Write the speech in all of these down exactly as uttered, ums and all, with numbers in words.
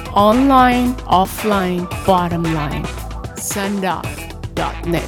Online, offline, bottom line. Sundog dot net.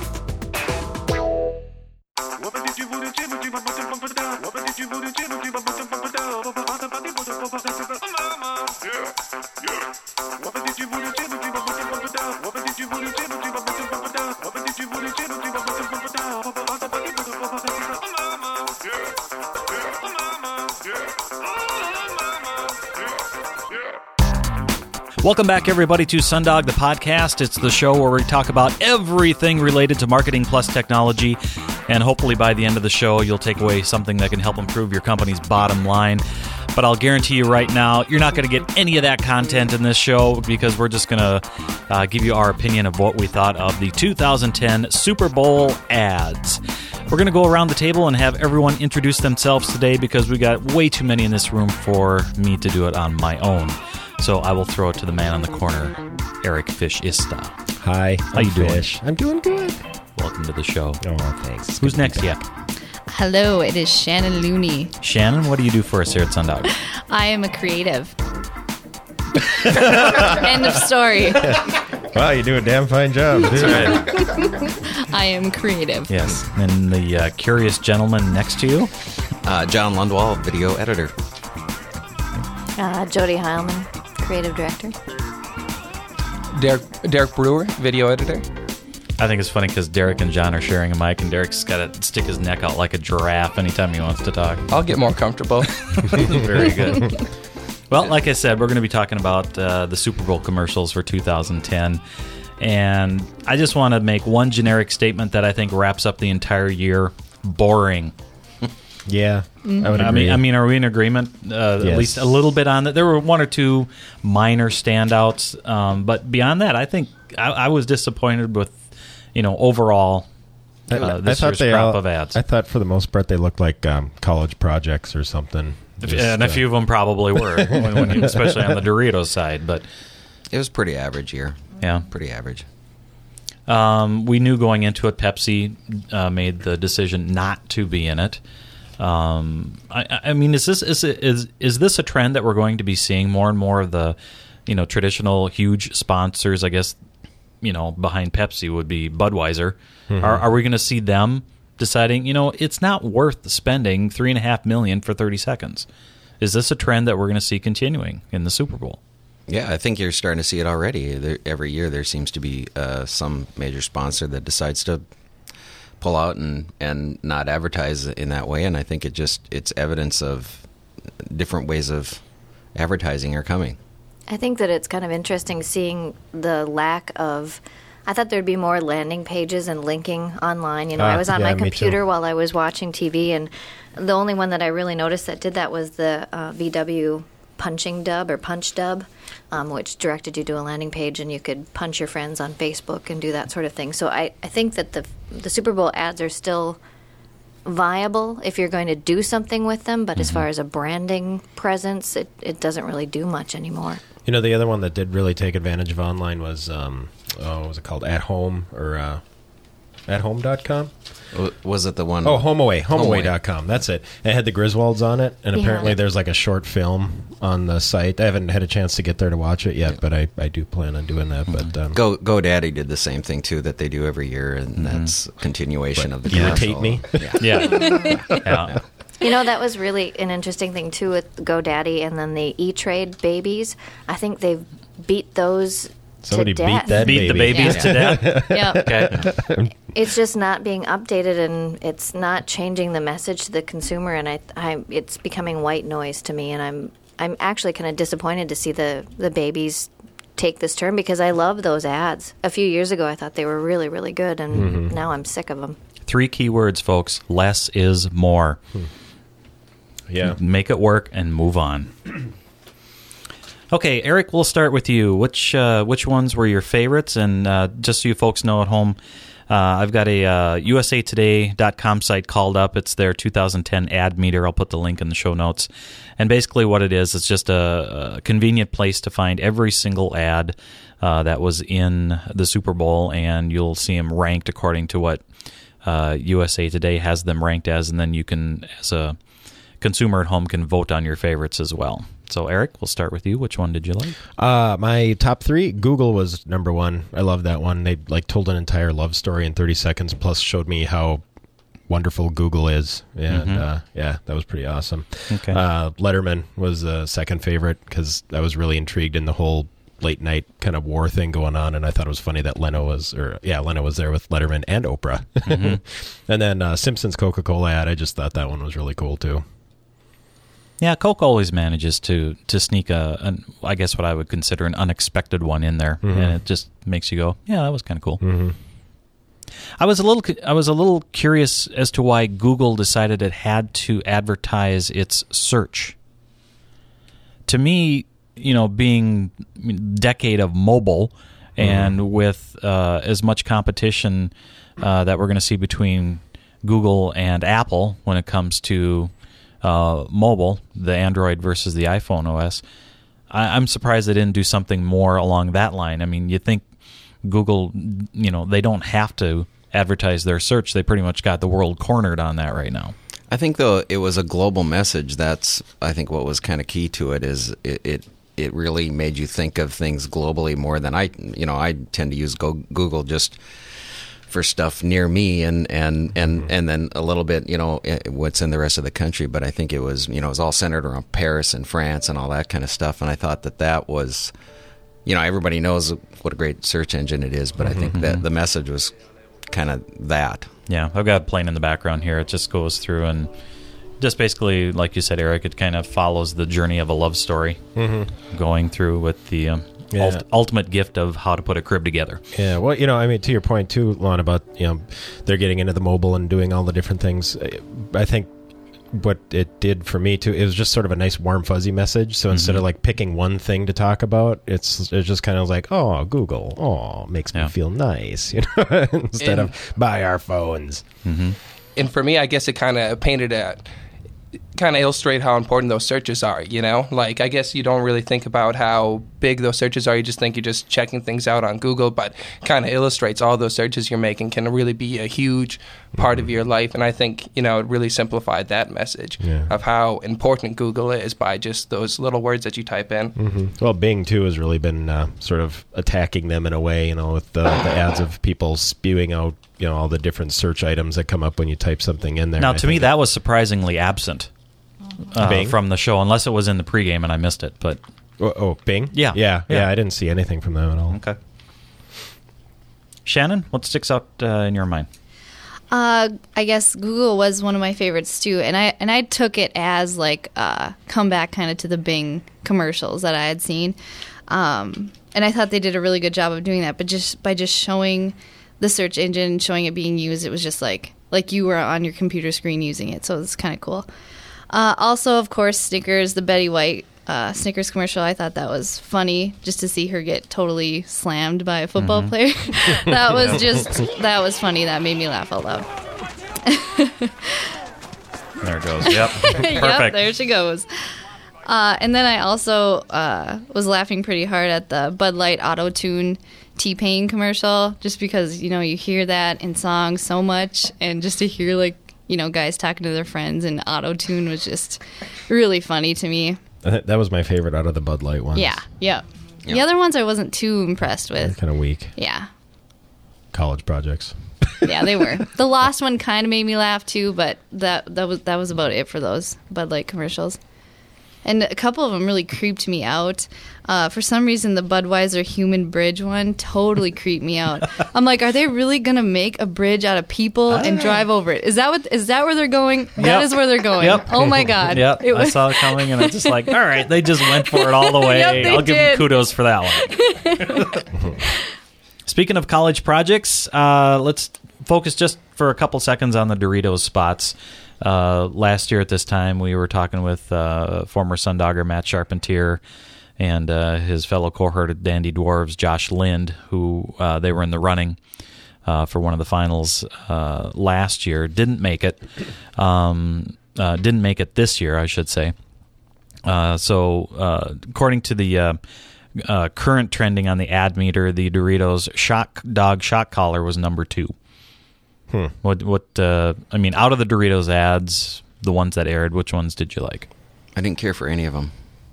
Welcome back, everybody, to Sundog, the podcast. It's the show where we talk about everything related to marketing plus technology, and hopefully by the end of the show, you'll take away something that can help improve your company's bottom line. But I'll guarantee you right now, you're not going to get any of that content in this show because we're just going to uh, give you our opinion of what we thought of the two thousand ten Super Bowl ads. We're going to go around the table and have everyone introduce themselves today because we got way too many in this room for me to do it on my own. So I will throw it to the man on the corner, Eric Fish Ista. Hi. How you doing? Fish. I'm doing good. Welcome to the show. Oh, thanks. It's Who's next? Yeah. Hello, it is Shannon Looney. Shannon, what do you do for us here at Sundog? I am a creative. End of story. Wow, you do a damn fine job. That's right. I am creative. Yes. And the uh, curious gentleman next to you? Uh, John Lundwall, video editor. Uh, Jody Heilman, creative director. Derek, Derek Brewer, video editor. I think it's funny because Derek and John are sharing a mic, and Derek's got to stick his neck out like a giraffe anytime he wants to talk. I'll get more comfortable. Very good. Well, like I said, we're going to be talking about uh, the Super Bowl commercials for two thousand ten. And I just want to make one generic statement that I think wraps up the entire year. Boring. Yeah, Mm-hmm. I would agree. I mean, I mean, are we in agreement? Uh, Yes. At least a little bit on that. There were one or two minor standouts, um, but beyond that, I think I, I was disappointed with, you know, overall uh, I, I this thought year's they crop all, of ads. I thought for the most part they looked like um, college projects or something. Just, and a uh, few of them probably were, when, when you, especially on the Doritos side. But It was pretty average year. yeah, Pretty average. um, we knew going into it, Pepsi uh, made the decision not to be in it. Um, I, I mean, is this is, is is this a trend that we're going to be seeing more and more of the, you know, traditional huge sponsors? I guess, you know, behind Pepsi would be Budweiser. Mm-hmm. Are, are we going to see them deciding, you know, it's not worth spending three and a half million for thirty seconds? Is this a trend that we're going to see continuing in the Super Bowl? Yeah, I think you're starting to see it already. There, every year there seems to be uh, some major sponsor that decides to pull out and, and not advertise in that way, and I think it just it's evidence of different ways of advertising are coming. I think that it's kind of interesting seeing the lack of. I thought there'd be more landing pages and linking online. You know, Ah, I was on yeah, my me computer too. while I was watching T V, and the only one that I really noticed that did that was the uh, V W punching dub or punch dub, um, which directed you to a landing page and you could punch your friends on Facebook and do that sort of thing. So I, I think that the the Super Bowl ads are still viable if you're going to do something with them, but mm-hmm. as far as a branding presence, it, it doesn't really do much anymore. You know, the other one that did really take advantage of online was, um, oh, what was it called? At Home or uh, at home dot com? Was it the one? Oh, HomeAway. HomeAway. HomeAway dot com. That's it. It had the Griswolds on it, and Yeah. apparently there's like a short film on the site. I haven't had a chance to get there to watch it yet, but I, I do plan on doing that. But um, Go GoDaddy did the same thing too that they do every year, and mm-hmm. that's a continuation What, of the irritate commercial. me? Yeah. Yeah. yeah. You know, that was really an interesting thing, too, with GoDaddy and then the E-Trade babies. I think they've beat those Somebody to beat death. that Beat the baby. babies Yeah. to death. Yeah. Okay. It's just not being updated, and it's not changing the message to the consumer, and I, I it's becoming white noise to me, and I'm I'm actually kind of disappointed to see the, the babies take this turn because I love those ads. A few years ago, I thought they were really, really good, and Mm-hmm. now I'm sick of them. Three key words, folks. Less is more. Yeah. Make it work and move on. Okay, Eric, we'll start with you. Which uh, which ones were your favorites? And uh, just so you folks know at home, uh, I've got a uh, U S A Today dot com site called up. It's their two thousand ten ad meter. I'll put the link in the show notes. And basically what it is, it's just a, a convenient place to find every single ad uh, that was in the Super Bowl, and you'll see them ranked according to what uh, U S A Today has them ranked as, and then you can, as a consumer at home, can vote on your favorites as well. So, Eric, we'll start with you. Which one did you like? Uh, my top three, Google was number one. I love that one. They like told an entire love story in thirty seconds, plus showed me how wonderful Google is. And Mhm. uh, yeah, that was pretty awesome. Okay. Uh, Letterman was the second favorite because I was really intrigued in the whole late night kind of war thing going on, and I thought it was funny that Leno was, or yeah, Leno was there with Letterman and Oprah. Mhm. And then uh, Simpsons Coca-Cola ad, I just thought that one was really cool too. Yeah, Coke always manages to to sneak a, an, I guess what I would consider an unexpected one in there, Mhm. and it just makes you go, yeah, that was kind of cool. Mm-hmm. I was a little I was a little curious as to why Google decided it had to advertise its search. To me, you know, being a decade of mobile and Mm-hmm. with uh, as much competition uh, that we're going to see between Google and Apple when it comes to uh, mobile, the Android versus the iPhone O S, I, I'm surprised they didn't do something more along that line. I mean, you think Google, you know, they don't have to advertise their search. They pretty much got the world cornered on that right now. I think, though, it was a global message. That's, I think, what was kind of key to it is it, it it really made you think of things globally more than I, you know, I tend to use Go- Google just for stuff near me and, and, and, and then a little bit, you know, what's in the rest of the country. But I think it was, you know, it was all centered around Paris and France and all that kind of stuff. And I thought that that was, you know, everybody knows what a great search engine it is, but I think that the message was kind of that. Yeah, I've got it playing in the background here. It just goes through and just basically, like you said, Eric, it kind of follows the journey of a love story Mm-hmm. going through with the um, Yeah. ult- ultimate gift of how to put a crib together. Yeah, well, you know, I mean, to your point too, Lon, about, you know, they're getting into the mobile and doing all the different things. I think what it did for me too, it was just sort of a nice warm fuzzy message. So instead of like picking one thing to talk about, it's it's just kind of like, oh, Google, oh, makes Yeah. me feel nice, you know, instead And- of buy our phones. And for me, I guess it kind of painted a kind of illustrate how important those searches are, you know? Like, I guess you don't really think about how big those searches are. You just think you're just checking things out on Google, but kind of illustrates all those searches you're making can really be a huge part of your life. And I think, you know, it really simplified that message Yeah. of how important Google is by just those little words that you type in. hmm Well, Bing too has really been uh, sort of attacking them in a way, you know, with the, the ads of people spewing out, you know, all the different search items that come up when you type something in there. Now, I to me, think that was surprisingly absent uh, Bing? from the show, unless it was in the pregame and I missed it. But Oh, oh, Bing? Yeah. yeah. Yeah, Yeah. I didn't see anything from them at all. okay, Shannon, what sticks out uh, in your mind? Uh, I guess Google was one of my favorites too, and I and I took it as like a comeback kind of to the Bing commercials that I had seen, um, and I thought they did a really good job of doing that. But just by just showing the search engine, showing it being used, it was just like like you were on your computer screen using it, so it's kind of cool. Uh, also, of course, Snickers, the Betty White uh, Snickers commercial. I thought that was funny just to see her get totally slammed by a football player. That was just that was funny. That made me laugh out loud. There it goes. Yep, perfect. Yep, there she goes. Uh, and then I also uh, was laughing pretty hard at the Bud Light Auto Tune T-Pain commercial, just because, you know, you hear that in songs so much, and just to hear, like, you know, guys talking to their friends and Auto Tune was just really funny to me. I think that was my favorite out of the Bud Light ones. Yeah, yeah. The Yeah. other ones I wasn't too impressed They're with. kind of weak. Yeah. College projects. Yeah, they were. The Lost one kind of made me laugh too, but that that was that was about it for those Bud Light commercials. And a couple of them really creeped me out. Uh, for some reason, the Budweiser Human Bridge one totally creeped me out. I'm like, are they really gonna make a bridge out of people and drive over it? Is that what? Is that where they're going? That Yep. is where they're going. Yep. Oh my god. Yep, It I was- saw it coming, and I was just like, all right, they just went for it all the way. Yep, they I'll give them did. kudos for that one. Speaking of college projects, uh, let's focus just for a couple seconds on the Doritos spots. Uh, last year at this time, we were talking with uh, former Sundogger Matt Charpentier and uh, his fellow cohort at Dandy Dwarves, Josh Lind, who uh, they were in the running uh, for one of the finals uh, last year. Didn't make it. Um, uh, didn't make it this year, I should say. Uh, so, uh, according to the uh, uh, current trending on the ad meter, the Doritos Shock Dog Shock Collar was number two. Hmm. What? What? Uh, I mean, out of the Doritos ads, the ones that aired, which ones did you like? I didn't care for any of them.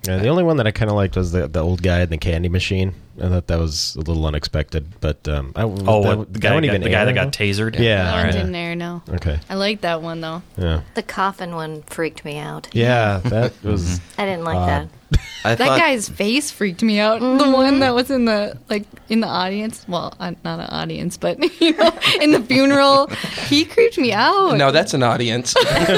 Yeah, the only one that I kind of liked was the the old guy in the candy machine. I thought that was a little unexpected, but um, I, Oh, that, what, the that guy, one got, even the guy that air, got tasered? Yeah. That one right. didn't air, no. Okay. I like that one, though. Yeah. The coffin one freaked me out. Yeah, that was. I didn't like Odd. that. I That thought, guy's face freaked me out. The one that was in the like in the audience. Well, uh, not an audience, but you know, in the funeral, he creeped me out. No, that's an audience.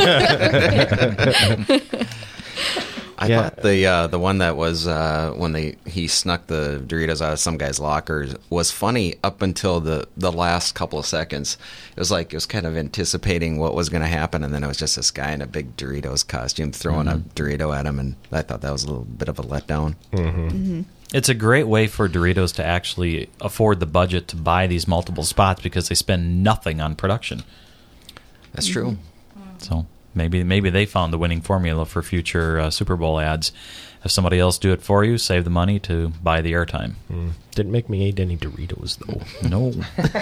I Yeah. thought the uh, the one that was uh, when they he snuck the Doritos out of some guy's locker was funny up until the, the last couple of seconds. It was like it was kind of anticipating what was going to happen, and then it was just this guy in a big Doritos costume throwing Mm-hmm. a Dorito at him, and I thought that was a little bit of a letdown. It's a great way for Doritos to actually afford the budget to buy these multiple spots because they spend nothing on production. That's true. So maybe maybe they found the winning formula for future uh, Super Bowl ads. Have somebody else do it for you, save the money to buy the airtime. Mm. Didn't make me eat any Doritos though. No.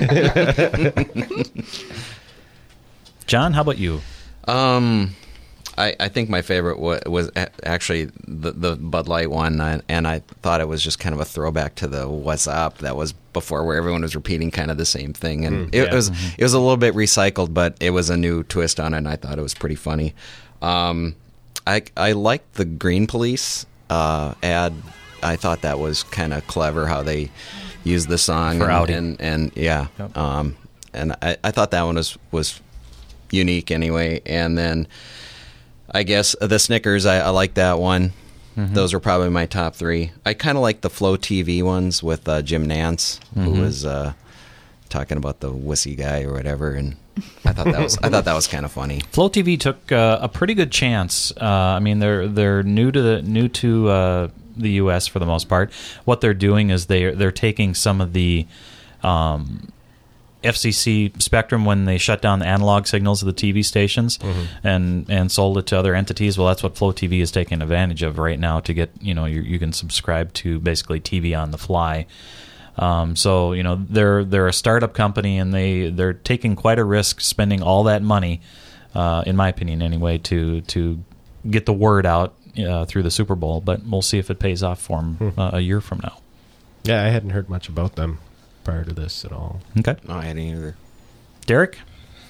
John, how about you? Um, I, I think my favorite was, was a- actually the, the Bud Light one, and, and I thought it was just kind of a throwback to the What's Up that was before, where everyone was repeating kind of the same thing, and Mm, it yeah. was it was a little bit recycled, but it was a new twist on it, and I thought it was pretty funny. Um, I I liked the Green Police uh, ad. I thought that was kind of clever how they used the song For and, outing. and and yeah, Yep. um, and I, I thought that one was was unique anyway, and then. I guess the Snickers, I, I like that one. Mm-hmm. Those were probably my top three. I kind of like the Flow T V ones with uh, Jim Nance, Mm-hmm. who was uh, talking about the wussy guy or whatever, and I thought that was I thought that was kind of funny. Flow T V took uh, a pretty good chance. Uh, I mean, they're they're new to the new to uh, the U S for the most part. What they're doing is they they're taking some of the um, F C C spectrum when they shut down the analog signals of the T V stations and and sold it to other entities. Well, that's what Flow T V is taking advantage of right now to get, you know, you, you can subscribe to basically T V on the fly. Um, so, you know, they're they're a startup company and they they're taking quite a risk spending all that money, uh, in my opinion anyway, to to get the word out uh, through the Super Bowl. But we'll see if it pays off for them uh, a year from now. Yeah, I hadn't heard much about them prior to this at all. Okay, No, I hadn't either. Derek.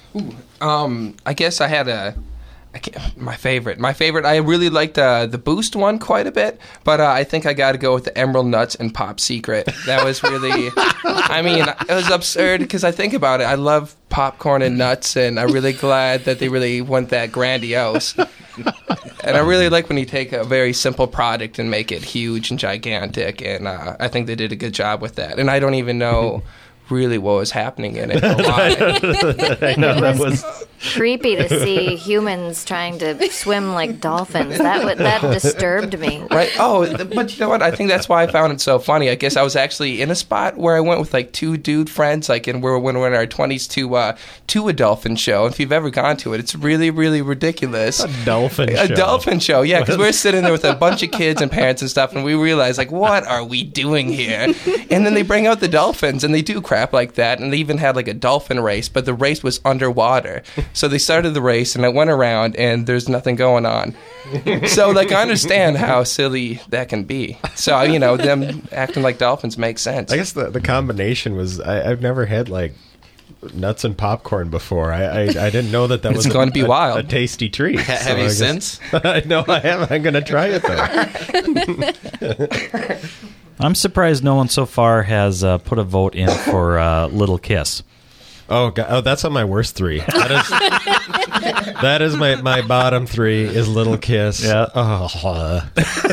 Um, I guess I had a, I can't, my favorite. My favorite. I really liked uh, the Boost one quite a bit, but uh, I think I got to go with the Emerald Nuts and Pop Secret. That was really, I mean, it was absurd because I think about it. I love popcorn and nuts, and I'm really glad that they really went that grandiose. And I really like when you take a very simple product and make it huge and gigantic, and uh, I think they did a good job with that. And I don't even know really what was happening in it. Or why. I know that was. Creepy to see humans trying to swim like dolphins. That would, that disturbed me. Right. Oh, th- but you know what? I think that's why I found it so funny. I guess I was actually in a spot where I went with like two dude friends, like, and we were when we were in our twenties to uh, to a dolphin show. If you've ever gone to it, it's really, really ridiculous. A dolphin A show. dolphin show, yeah, because we're sitting there with a bunch of kids and parents and stuff, and we realize, like, what are we doing here? And then they bring out the dolphins, and they do crap like that, and they even had like a dolphin race, but the race was underwater. So they started the race, and I went around, and there's nothing going on. So, like, I understand how silly that can be. So, you know, them acting like dolphins makes sense. I guess the, the combination was I, I've never had like nuts and popcorn before. I I, I didn't know that that It's was going a, to be a, wild. a tasty treat. Ha- So have I you guess- since? No, I haven't. I'm going to try it though. I'm surprised no one so far has uh, put a vote in for uh, Little Kiss. Oh, God. Oh, that's on my worst three. That is, that is my, my bottom three is Little Kiss. Yeah. Oh,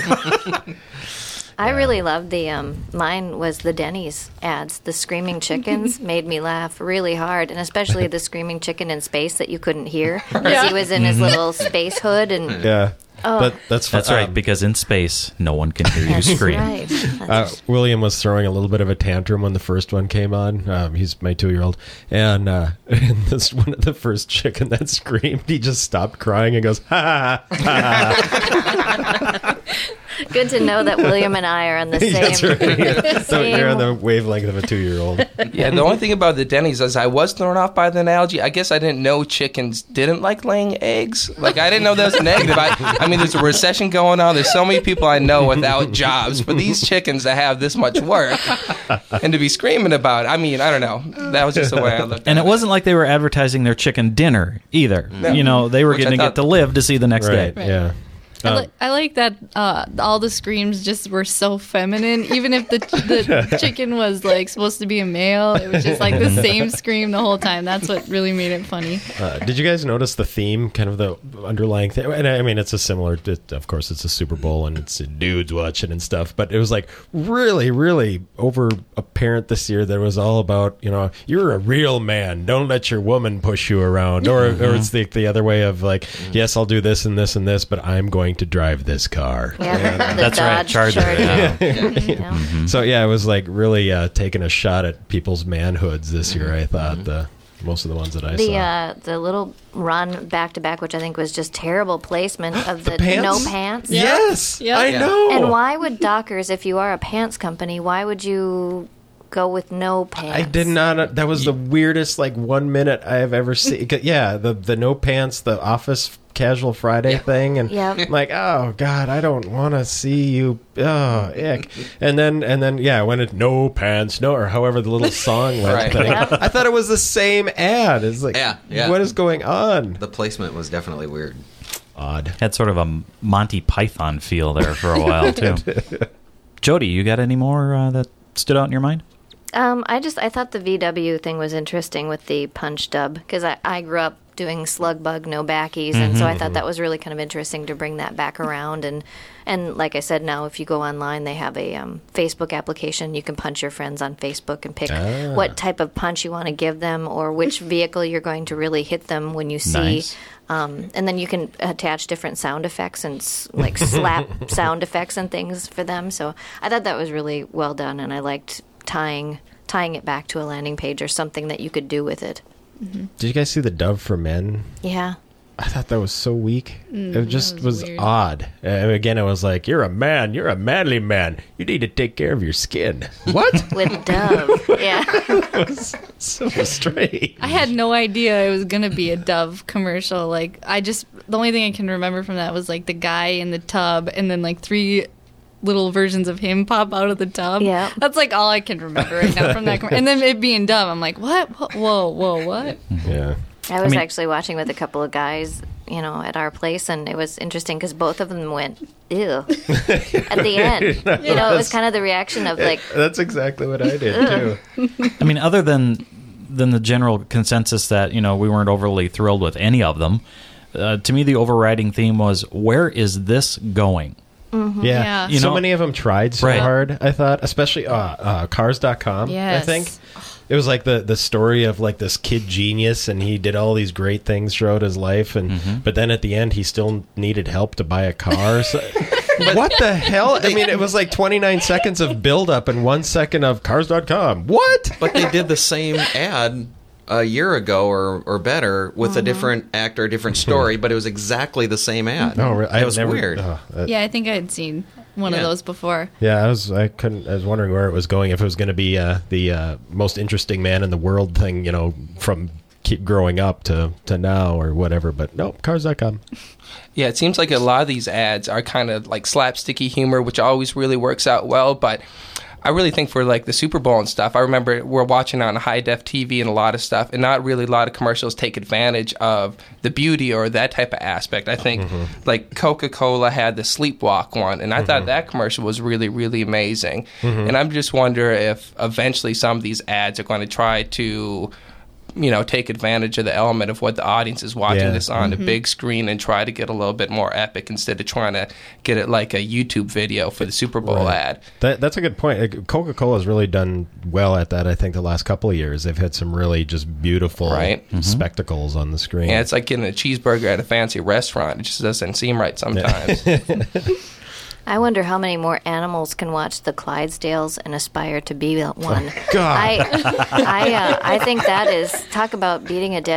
I really loved the um mine was the Denny's ads. The screaming chickens made me laugh really hard, and especially the screaming chicken in space that you couldn't hear because he was in his little space hood and yeah. But that's That's um, right, because in space, no one can hear you scream. right. Uh, William was throwing a little bit of a tantrum when the first one came on. Um, he's my two-year-old, and, uh, and this one of the first chicken that screamed, he just stopped crying and goes, "Ha ha ha!" Good to know that William and I are on the same. That's right. Yeah. So same- you're on the wavelength of a two-year-old. Yeah, the only thing about the Denny's is I was thrown off by the analogy. I guess I didn't know chickens didn't like laying eggs. Like, I didn't know that was negative. I, I mean, there's a recession going on. There's so many people I know without jobs. For these chickens to have this much work and to be screaming about it, I mean, I don't know. That was just the way I looked at And it. it wasn't like they were advertising their chicken dinner either. No. You know, they were Which I going to thought- get to live to see the next Right. day. Yeah. I, Um, li- I like that uh, all the screams just were so feminine. Even if the the chicken was like supposed to be a male, it was just like the same scream the whole time. That's what really made it funny. Uh, did you guys notice the theme, kind of the underlying thing? And I mean, it's a similar, it, of course, it's a Super Bowl and it's dudes watching and stuff, but it was like really, really over apparent this year that it was all about, you know, you're a real man. Don't let your woman push you around. Or, or it's the, the other way of like, yes, I'll do this and this and this, but I'm going to drive this car. Yeah, the That's right, Dodge Charger, yeah. Yeah. So yeah, it was like really uh, taking a shot at people's manhoods this year. I thought the most of the ones that I The saw. uh, the little run back to back, which I think was just terrible placement of the, pants? no pants. Yes, Yeah. I Yeah. know. And why would Dockers, if you are a pants company, why would you go with no pants? I did not. That was the weirdest like one minute I have ever seen. Yeah, the the no pants, the Office Casual Friday thing, and Yep. I'm like, oh god, I don't want to see you. Oh, ick. And then and then yeah, when it no pants, no, or however the little song went. Right. thing, Yep. I thought it was the same ad. It's like, Yeah, yeah. what is going on? The placement was definitely weird. Odd. Had sort of a Monty Python feel there for a while, too. Jody, you got any more uh, that stood out in your mind? Um, I just I thought the V W thing was interesting with the punch dub because I, I grew up doing slug bug no backies, and so I thought that was really kind of interesting to bring that back around. And and like I said, now if you go online, they have a um, Facebook application. You can punch your friends on Facebook and pick what type of punch you want to give them or which vehicle you're going to really hit them when you see. Nice. Um, and then you can attach different sound effects and s- like slap sound effects and things for them. So I thought that was really well done, and I liked tying tying it back to a landing page or something that you could do with it. Did you guys see the Dove for Men? Yeah. I thought that was so weak. Mm, it just that was, was weird. odd. Uh, again, I was like, "You're a man. You're a manly man. You need to take care of your skin." What? With Dove. Yeah. So strange. I had no idea it was gonna be a Dove commercial. Like, I just the only thing I can remember from that was like the guy in the tub, and then like three little versions of him pop out of the tub. Yeah. That's like all I can remember right now from that. Com- and then it being Dove, I'm like, what? Wh- Whoa, whoa, what? Yeah. I was mean- actually watching with a couple of guys, you know, at our place, and it was interesting because both of them went, ew, at the end. You know, it was kind of the reaction of like, That's exactly what I did too. I mean, other than than the general consensus that, you know, we weren't overly thrilled with any of them, uh, to me the overriding theme was, where is this going? Yeah. Yeah. You so know- many of them tried so Right. hard, I thought, especially uh, uh, cars dot com, Yes. I think. It was like the, the story of like this kid genius, and he did all these great things throughout his life, and but then at the end he still needed help to buy a car. So, what the hell? I mean, it was like twenty-nine seconds of build up and one second of cars dot com. What? But they did the same ad a year ago or, or better with a different actor, a different story, but it was exactly the same ad. No, re- it I've was never, weird. oh, that- Yeah, I think I had seen one of Yeah. those before. Yeah, I was. I couldn't. I was wondering where it was going. If it was going to be uh, the uh, most interesting man in the world thing, you know, from keep growing up to, to now or whatever. But nope, cars dot com. Yeah, it seems like a lot of these ads are kind of like slapsticky humor, which always really works out well. But I really think for like the Super Bowl and stuff, I remember we're watching on high def T V and a lot of stuff, and not really a lot of commercials take advantage of the beauty or that type of aspect. I think like Coca-Cola had the Sleepwalk one, and I thought that commercial was really, really amazing. And I'm just wonder if eventually some of these ads are going to try to, you know, take advantage of the element of what the audience is watching Yeah. this on the big screen and try to get a little bit more epic instead of trying to get it like a YouTube video for the Super Bowl Right. ad. That, that's a good point. Coca Cola has really done well at that. I think the last couple of years they've had some really just beautiful Right. spectacles on the screen. And it's like getting a cheeseburger at a fancy restaurant. It just doesn't seem right sometimes. I wonder how many more animals can watch the Clydesdales and aspire to be one. God. I, I, uh, I think that is talk about beating a dead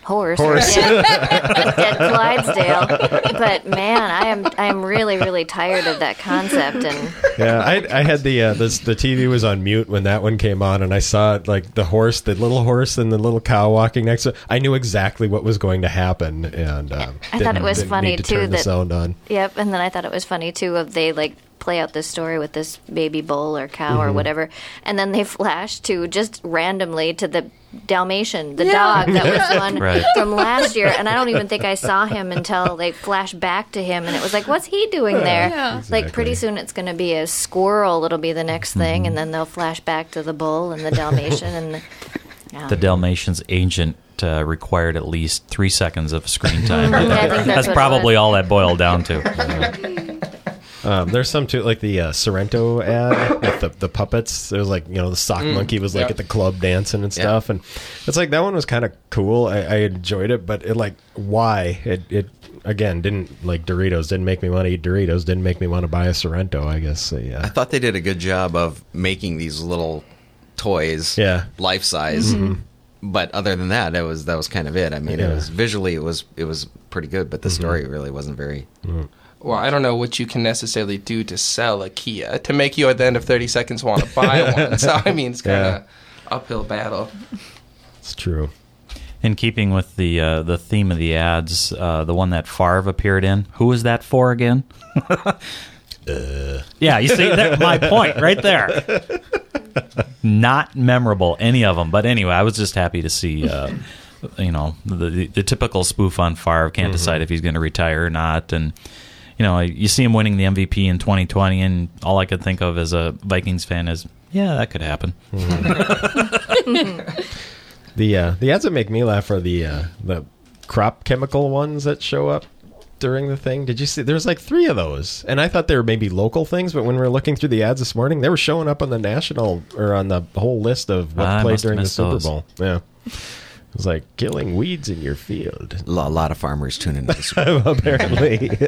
horse. Horse. Yeah. Dead Clydesdale. But man, I am I am really really tired of that concept. And Yeah, I, I had the uh, this, the T V was on mute when that one came on, and I saw it, like the horse, the little horse, and the little cow walking next to it. I knew exactly what was going to happen, and um, I thought it was didn't funny need to too turn the that sound on. Yep, and then I thought it was funny too of they like play out this story with this baby bull or cow or whatever, and then they flash to just randomly to the Dalmatian, the dog that was the one Right. from last year, and I don't even think I saw him until they flashed back to him, and it was like, what's he doing there? Yeah. Like pretty soon it's going to be a squirrel, it'll be the next thing, and then they'll flash back to the bull and the Dalmatian, and the, yeah. The Dalmatian's agent uh, required at least three seconds of screen time. Yeah, I think that's That's what it probably was. all that boiled down to. Um, there's some too, like the uh, Sorrento ad with the, the puppets. There was like, you know, the sock monkey was like yeah. at the club dancing and stuff, and it's like that one was kind of cool. I, I enjoyed it, but it like why it it again didn't like Doritos didn't make me want to eat Doritos. Didn't make me want to buy a Sorrento. I guess so, I yeah. thought they did a good job of making these little toys Yeah. life size. But other than that, that was that was kind of it. I mean, Yeah. it was visually it was it was pretty good, but the story really wasn't very. Well, I don't know what you can necessarily do to sell a Kia to make you at the end of thirty seconds want to buy one. So, I mean, it's kind of uphill battle. It's true. In keeping with the uh, the theme of the ads, uh, the one that Favre appeared in, who was that for again? uh. Yeah, you see, that's my point right there. Not memorable, any of them. But anyway, I was just happy to see, uh, you know, the, the the typical spoof on Favre. Can't decide if he's going to retire or not, and you know, you see him winning the M V P in twenty twenty, and all I could think of as a Vikings fan is, yeah, that could happen. The uh, the ads that make me laugh are the uh, the crop chemical ones that show up during the thing. Did you see? There's like three of those, and I thought they were maybe local things, but when we were looking through the ads this morning, they were showing up on the national or on the whole list of what I played must have during the missed Super those. Bowl. Yeah, it was like killing weeds in your field. A lot, a lot of farmers tune into the Super Bowl. Apparently,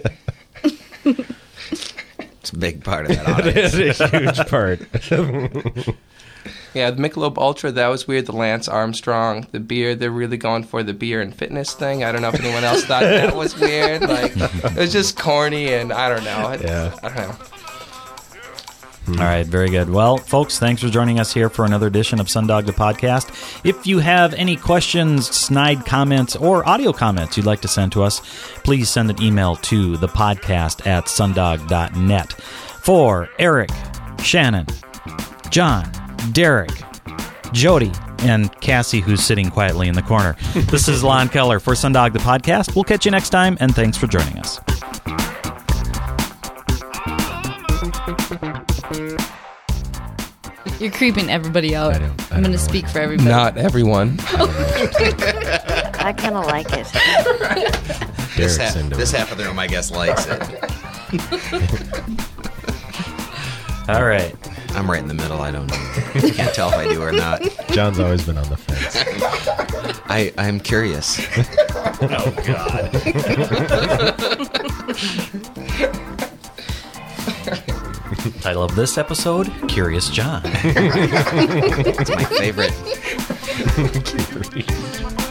It's a big part of that audience. it is a huge part. Yeah, the Michelob Ultra, that was weird. The Lance Armstrong, the beer, they're really going for the beer and fitness thing. I don't know if anyone else thought that was weird. Like, it was just corny, and I don't know. I, Yeah. I don't know. All right, very good. Well, folks, thanks for joining us here for another edition of Sundog the Podcast. If you have any questions, snide comments, or audio comments you'd like to send to us, please send an email to the podcast at sundog dot net. For Eric, Shannon, John, Derek, Jody, and Cassie, who's sitting quietly in the corner, this is Lon Keller for Sundog the Podcast. We'll catch you next time, and thanks for joining us. You're creeping everybody out. I don't- I I'm don't going to know speak for everybody. Not everyone. I kind of like it. This, Derek's half, into this it. half of the room, I guess, likes it. All right. I'm right in the middle. I don't know. Can't tell if I do or not. John's always been on the fence. I, I'm curious. Oh, God. Title of this episode, Curious John. It's my favorite. Curious.